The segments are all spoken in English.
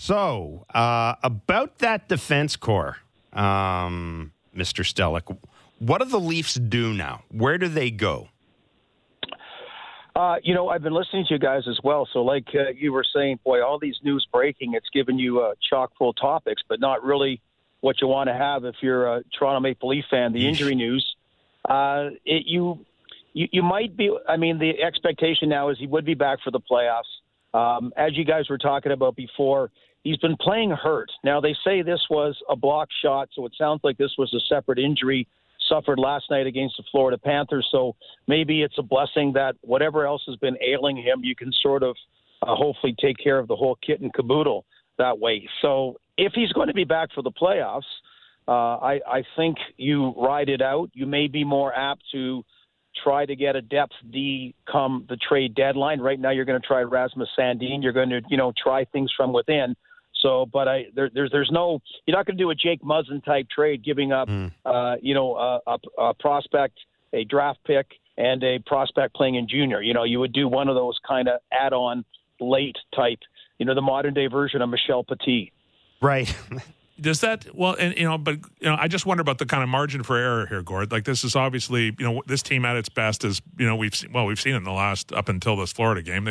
So, about that defense core, Mr. Stellick, what do the Leafs do now? Where do they go? I've been listening to you guys as well. So like you were saying, boy, all these news breaking, it's given you chock full topics, but not really what you want to have if you're a Toronto Maple Leaf fan. The injury news, you might be, the expectation now is he would be back for the playoffs. As you guys were talking about before, he's been playing hurt. Now, they say this was a block shot, so it sounds like this was a separate injury suffered last night against the Florida Panthers. So maybe it's a blessing that whatever else has been ailing him, you can sort of hopefully take care of the whole kit and caboodle that way. So if he's going to be back for the playoffs, I think you ride it out. You may be more apt to try to get a depth D come the trade deadline. Right now, you're going to try Rasmus Sandin. You're going to, try things from within. So, but there's no, you're not going to do a Jake Muzzin type trade, giving up, a prospect, a draft pick, and a prospect playing in junior. You would do one of those kind of add-on late type, the modern day version of Michel Petit. Right. Does that, I just wonder about the kind of margin for error here, Gord. Like, this is obviously, this team at its best is, we've seen it in the last, up until this Florida game.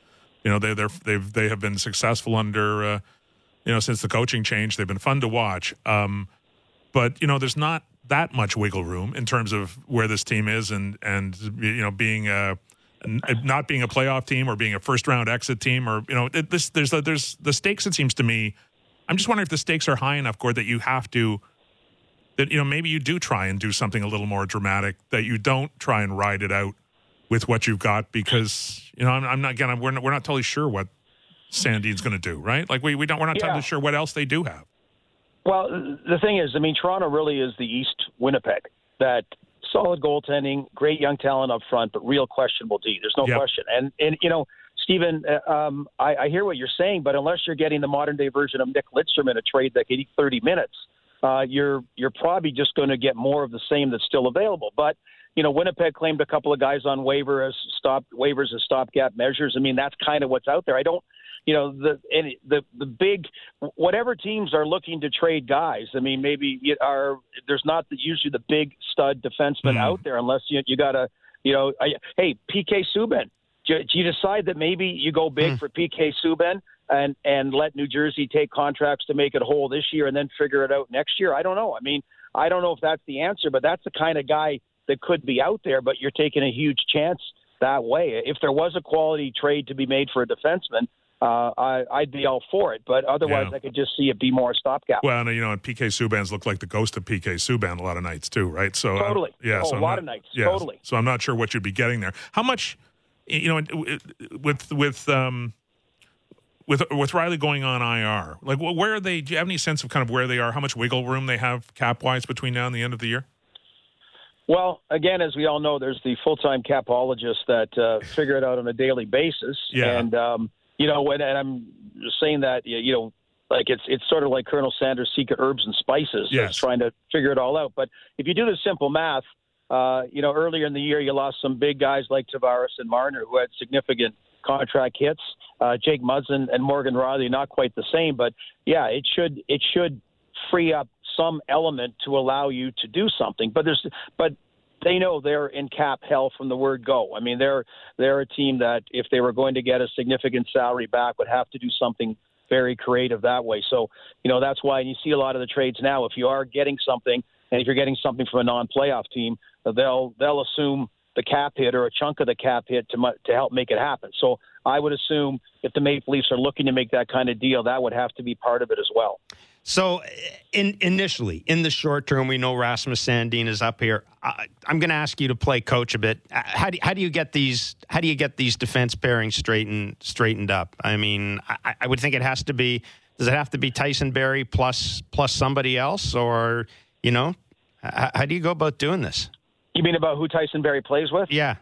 They have been successful under, since the coaching change. They've been fun to watch. But, there's not that much wiggle room in terms of where this team is and being not being a playoff team or being a first round exit team, or, there's the stakes, it seems to me. I'm just wondering if the stakes are high enough, Gord, that you have to, maybe you do try and do something a little more dramatic, that you don't try and ride it out with what you've got, because, we're not totally sure what Sandin's going to do, right? Like we're not totally sure what else they do have. Well, the thing is, Toronto really is the East Winnipeg. That solid goaltending, great young talent up front, but real questionable D. There's no question. And Stephen, I hear what you're saying, but unless you're getting the modern day version of Nick Lidstrom in a trade that could eat 30 minutes, you're probably just going to get more of the same that's still available. But Winnipeg claimed a couple of guys on waivers as stopgap measures. That's kind of what's out there. I don't. The big, whatever teams are looking to trade guys, maybe there's not usually the big stud defenseman out there, unless you got to, hey, PK Subban. Do you decide that maybe you go big for PK Subban and let New Jersey take contracts to make it whole this year and then figure it out next year? I don't know. I don't know if that's the answer, but that's the kind of guy that could be out there, but you're taking a huge chance that way. If there was a quality trade to be made for a defenseman, I'd be all for it, but otherwise I could just see it be more a stopgap. Well, and PK Subban's looked like the ghost of PK Subban a lot of nights too, right? So totally, a lot of nights, totally. So I'm not sure what you'd be getting there. How much, with Riley going on IR, like where are they? Do you have any sense of kind of where they are? How much wiggle room they have cap wise between now and the end of the year? Well, again, as we all know, there's the full-time capologist that figure it out on a daily basis, and. And I'm just saying that, like it's sort of like Colonel Sanders' secret herbs and spices, trying to figure it all out. But if you do the simple math, earlier in the year, you lost some big guys like Tavares and Marner who had significant contract hits. Jake Muzzin and Morgan Rielly, not quite the same, but it should free up some element to allow you to do something. But they know they're in cap hell from the word go. They're a team that if they were going to get a significant salary back would have to do something very creative that way. So, that's why you see a lot of the trades now. If you are getting something, and if you're getting something from a non-playoff team, they'll assume the cap hit or a chunk of the cap hit to help make it happen. So I would assume if the Maple Leafs are looking to make that kind of deal, that would have to be part of it as well. So initially, in the short term, we know Rasmus Sandin is up here. I'm going to ask you to play coach a bit. How do you get these defense pairings straightened up? I would think it has to be. Does it have to be Tyson Barrie plus somebody else, or how do you go about doing this? You mean about who Tyson Barrie plays with? Yeah.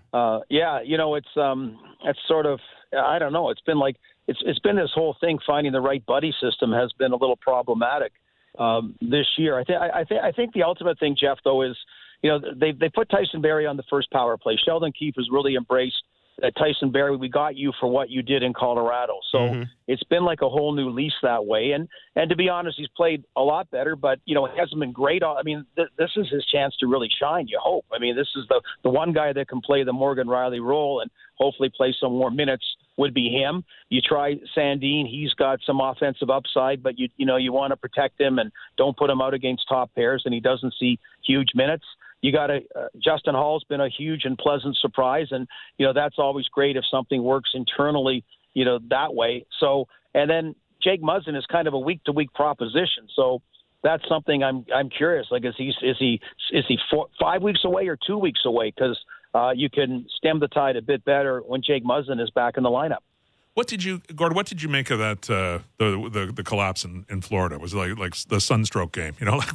It's sort of, I don't know. It's been like. It's been this whole thing. Finding the right buddy system has been a little problematic this year. I think the ultimate thing, Jeff, though, is they put Tyson Barrie on the first power play. Sheldon Keefe has really embraced that Tyson Barrie, we got you for what you did in Colorado. So it's been like a whole new lease that way. And to be honest, he's played a lot better, but, it hasn't been great. I mean, this is his chance to really shine, you hope. I mean, this is the one guy that can play the Morgan Riley role and hopefully play some more minutes would be him. You try Sandin, he's got some offensive upside, but you want to protect him and don't put him out against top pairs, and he doesn't see huge minutes. You got Justin Hall's been a huge and pleasant surprise, and that's always great if something works internally, that way. So, and then Jake Muzzin is kind of a week-to-week proposition. So that's something I'm curious. Like, is he 5 weeks away or 2 weeks away? Because you can stem the tide a bit better when Jake Muzzin is back in the lineup. Gord, what did you make of that the collapse in Florida? Was it like the sunstroke game?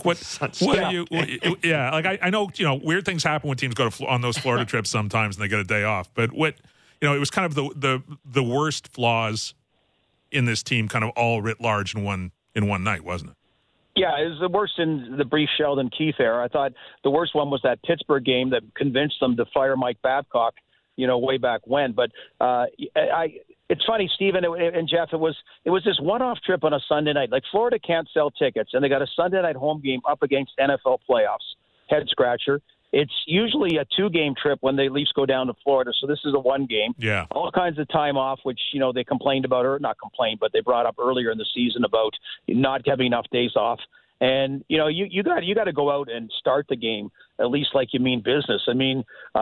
I know weird things happen when teams go on those Florida trips sometimes and they get a day off. But it was kind of the worst flaws in this team, kind of all writ large in one night, wasn't it? Yeah, it was the worst in the brief Sheldon Keefe era. I thought the worst one was that Pittsburgh game that convinced them to fire Mike Babcock, way back when. But it's funny, Stephen and Jeff, it was this one-off trip on a Sunday night. Like, Florida can't sell tickets, and they got a Sunday night home game up against NFL playoffs. Head scratcher. It's usually a 2-game trip when the Leafs go down to Florida, so this is a 1 game. Yeah. All kinds of time off, which, they complained about, or not complained, but they brought up earlier in the season about not having enough days off. And, you got to go out and start the game, at least like you mean business. I mean,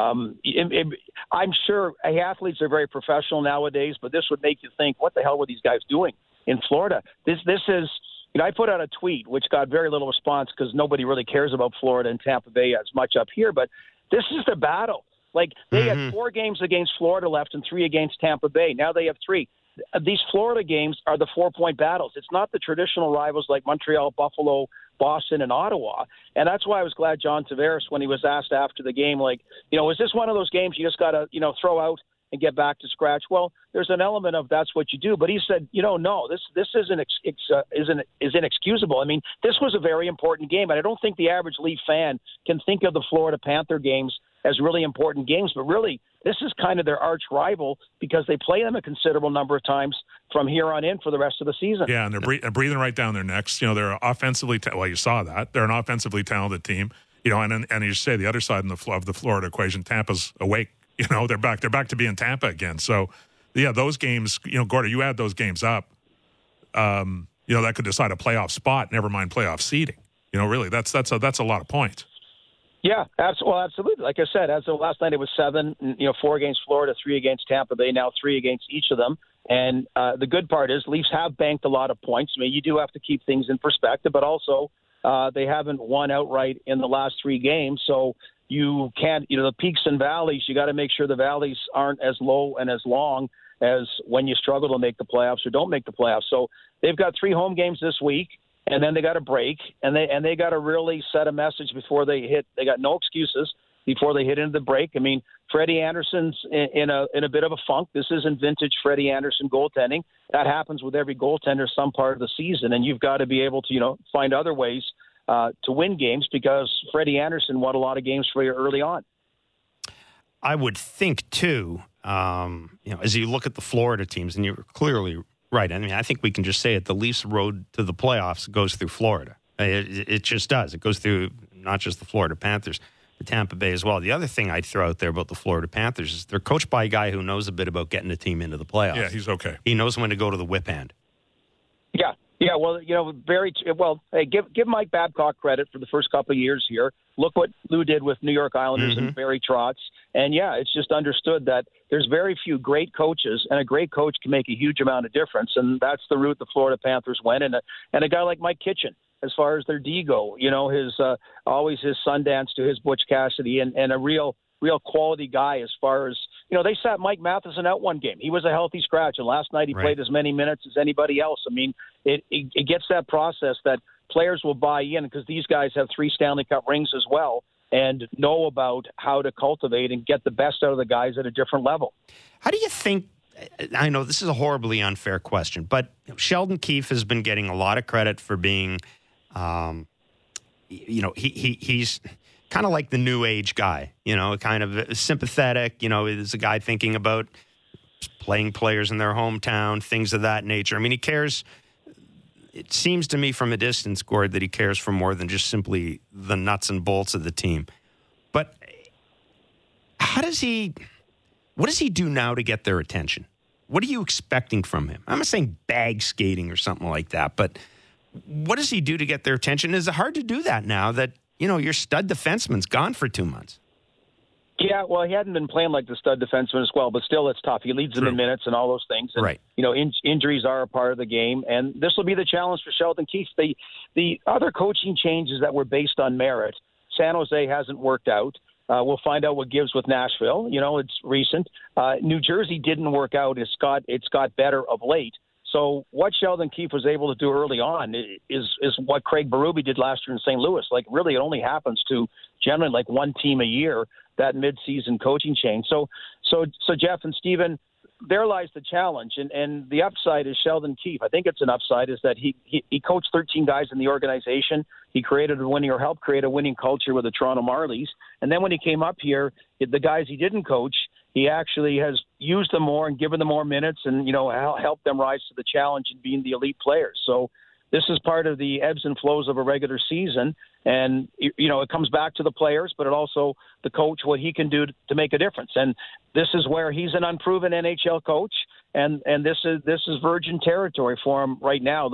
I'm sure athletes are very professional nowadays, but this would make you think, what the hell were these guys doing in Florida? This is, I put out a tweet, which got very little response because nobody really cares about Florida and Tampa Bay as much up here, but this is the battle. Like, they had 4 games against Florida left and 3 against Tampa Bay. Now they have 3. These Florida games are the 4-point battles. It's not the traditional rivals like Montreal, Buffalo, Boston, and Ottawa. And that's why I was glad John Tavares, when he was asked after the game, is this one of those games you just got to, throw out and get back to scratch? Well, there's an element of that's what you do. But he said, no, this isn't inexcusable. I mean, this was a very important game. And I don't think the average Leaf fan can think of the Florida Panther games as really important games, but really this is kind of their arch rival because they play them a considerable number of times from here on in for the rest of the season. Yeah, and they're breathing right down their necks. They're offensively you saw that. They're an offensively talented team. And you say the other side of the Florida equation, Tampa's awake. They're back to being Tampa again. So, yeah, those games, Gordy, you add those games up, that could decide a playoff spot, never mind playoff seeding. Really, that's a lot of points. Yeah, absolutely. Like I said, as of last night, it was 7, 4 against Florida, 3 against Tampa Bay, now 3 against each of them. And the good part is Leafs have banked a lot of points. I mean, you do have to keep things in perspective, but also they haven't won outright in the last 3 games. So you can't, the peaks and valleys, you got to make sure the valleys aren't as low and as long as when you struggle to make the playoffs or don't make the playoffs. So they've got 3 home games this week. And then they got a break, and they got to really set a message before they hit. They got no excuses before they hit into the break. I mean, Freddie Anderson's in a bit of a funk. This isn't vintage Freddie Anderson goaltending. That happens with every goaltender some part of the season, and you've got to be able to find other ways to win games because Freddie Anderson won a lot of games for you early on. I would think too, as you look at the Florida teams, and you're clearly right. I mean, I think we can just say it. The Leafs' road to the playoffs goes through Florida. It just does. It goes through not just the Florida Panthers, but Tampa Bay as well. The other thing I'd throw out there about the Florida Panthers is they're coached by a guy who knows a bit about getting a team into the playoffs. Yeah, he's okay. He knows when to go to the whip hand. Yeah. Well, hey, give Mike Babcock credit for the first couple of years here. Look what Lou did with New York Islanders and Barry Trotz. And, yeah, it's just understood that there's very few great coaches, and a great coach can make a huge amount of difference. And that's the route the Florida Panthers went. And a guy like Mike Kitchen, as far as their D go, his always his Sundance to his Butch Cassidy, and a real quality guy as far as, they sat Mike Matheson out 1 game. He was a healthy scratch, and last night he played as many minutes as anybody else. I mean, it gets that process that players will buy in because these guys have 3 Stanley Cup rings as well and know about how to cultivate and get the best out of the guys at a different level. How do you think, I know this is a horribly unfair question, but Sheldon Keefe has been getting a lot of credit for being, he's kind of like the new age guy, kind of sympathetic, is a guy thinking about playing players in their hometown, things of that nature. I mean, he cares. It seems to me from a distance, Gord, that he cares for more than just simply the nuts and bolts of the team. But what does he do now to get their attention? What are you expecting from him? I'm not saying bag skating or something like that, but what does he do to get their attention? Is it hard to do that now that, your stud defenseman's gone for 2 months? Yeah, well, he hadn't been playing like the stud defenseman as well, but still it's tough. He leads them in minutes and all those things. And, right. Injuries are a part of the game, and this will be the challenge for Sheldon Keefe. The other coaching changes that were based on merit, San Jose hasn't worked out. We'll find out what gives with Nashville. It's recent. New Jersey didn't work out. It's got better of late. So what Sheldon Keefe was able to do early on is what Craig Berube did last year in St. Louis. Like, really, it only happens to generally like one team a year, that midseason coaching change. So Jeff and Steven, there lies the challenge. And the upside is Sheldon Keefe. I think it's an upside is that he coached 13 guys in the organization. He created a winning or helped create a winning culture with the Toronto Marlies. And then when he came up here, the guys he didn't coach, he actually has used them more and given them more minutes and, helped them rise to the challenge and being the elite players. So this is part of the ebbs and flows of a regular season. And, it comes back to the players, but it also the coach, what he can do to make a difference. And this is where he's an unproven NHL coach. And this is virgin territory for him right now.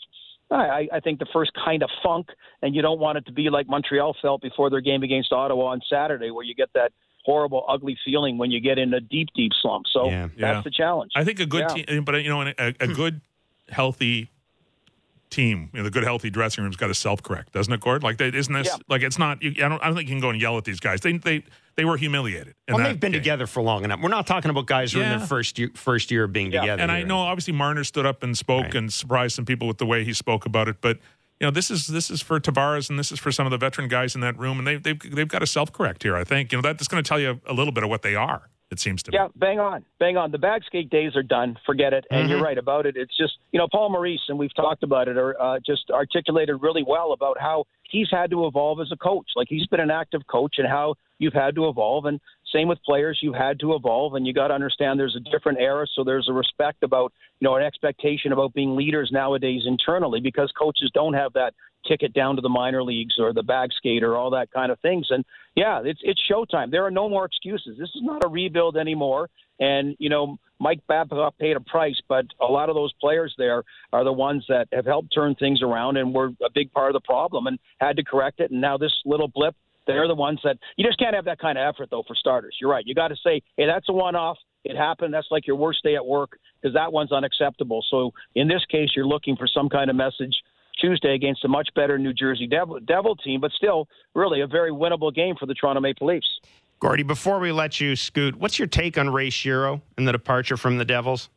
I think the first kind of funk, and you don't want it to be like Montreal felt before their game against Ottawa on Saturday, where you get that horrible, ugly feeling when you get in a deep, deep slump. So that's the challenge. I think a good team, but a good, healthy team, the good, healthy dressing room's got to self-correct, doesn't it, Gord? Like, isn't this like it's not? I don't think you can go and yell at these guys. They were humiliated. Well, they've been together for long enough. We're not talking about guys who are in their first year of being together. And I know, obviously, Marner stood up and spoke and surprised some people with the way he spoke about it, but. This is for Tavares, and this is for some of the veteran guys in that room, and they've got to self-correct here. I think that's going to tell you a little bit of what they are. It seems to me. Yeah, bang on. The bag skate days are done. Forget it. And you're right about it. It's just Paul Maurice, and we've talked about it, or just articulated really well about how he's had to evolve as a coach. Like, he's been an active coach, and how you've had to evolve. And same with players, you've had to evolve, and you got to understand there's a different era. So there's a respect about, an expectation about being leaders nowadays internally, because coaches don't have that ticket down to the minor leagues or the bag skate or all that kind of things. And it's showtime. There are no more excuses. This is not a rebuild anymore. And, Mike Babcock paid a price, but a lot of those players there are the ones that have helped turn things around and were a big part of the problem and had to correct it. And now this little blip, they're the ones that you just can't have that kind of effort, though, for starters. You're right. You got to say, hey, that's a one-off. It happened. That's like your worst day at work, because that one's unacceptable. So in this case, you're looking for some kind of message Tuesday against a much better New Jersey Devil team, but still really a very winnable game for the Toronto Maple Leafs. Gordy, before we let you scoot, what's your take on Ray Shero and the departure from the Devils?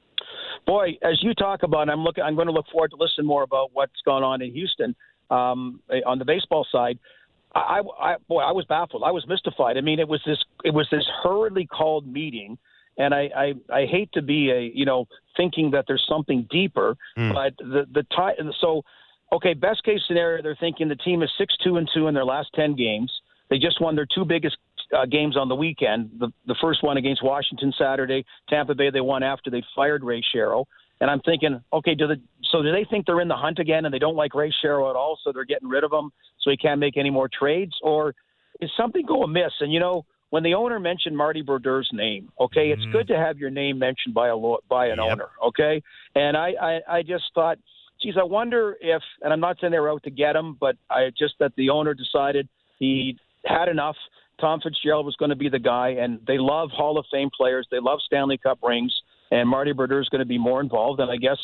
Boy, as you talk about, I'm going to look forward to listen more about what's going on in Houston on the baseball side. I was baffled. I was mystified. I mean, it was this hurriedly called meeting, and I hate to be thinking that there's something deeper, but the time. So, okay, best case scenario, they're thinking the team is 6-2-2 in their last 10 games. They just won their two biggest games on the weekend. The first one against Washington Saturday, Tampa Bay, they won after they fired Ray Shero. And I'm thinking, okay, do they think they're in the hunt again and they don't like Ray Shero at all, so they're getting rid of him so he can't make any more trades? Or is something go amiss? And, when the owner mentioned Marty Brodeur's name, okay, it's good to have your name mentioned by an owner, okay? And I just thought, geez, I wonder if, and I'm not saying they were out to get him, but that the owner decided he had enough. Tom Fitzgerald was going to be the guy, and they love Hall of Fame players. They love Stanley Cup rings, and Marty Brodeur is going to be more involved. And I guess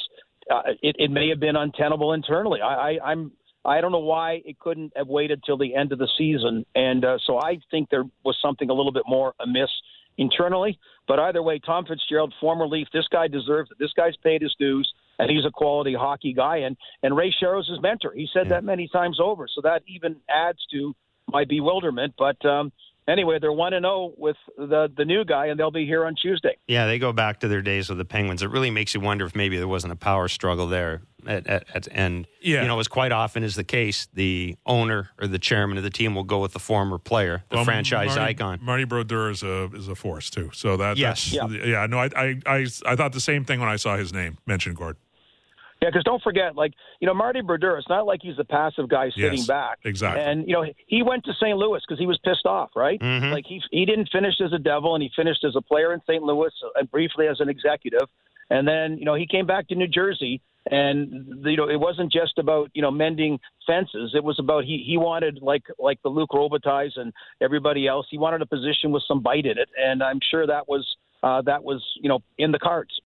it may have been untenable internally. I don't know why it couldn't have waited till the end of the season. And so I think there was something a little bit more amiss internally. But either way, Tom Fitzgerald, former Leaf, this guy deserves it. This guy's paid his dues, and he's a quality hockey guy. And Ray Shero's his mentor. He said that many times over. So that even adds to my bewilderment. But anyway, they're 1-0 with the new guy, and they'll be here on Tuesday. Yeah, they go back to their days with the Penguins. It really makes you wonder if maybe there wasn't a power struggle there. And, as quite often is the case, the owner or the chairman of the team will go with the former player, the franchise icon. Marty Brodeur is a force, too. So yes. I thought the same thing when I saw his name mentioned, Gord. Yeah, because don't forget, Marty Brodeur, it's not like he's the passive guy sitting back. Exactly. And, he went to St. Louis because he was pissed off, right? Mm-hmm. He didn't finish as a Devil, and he finished as a player in St. Louis and briefly as an executive. And then, he came back to New Jersey, and, it wasn't just about, mending fences. It was about he wanted, like the Luc Robitailles and everybody else, he wanted a position with some bite in it. And I'm sure that was in the cards.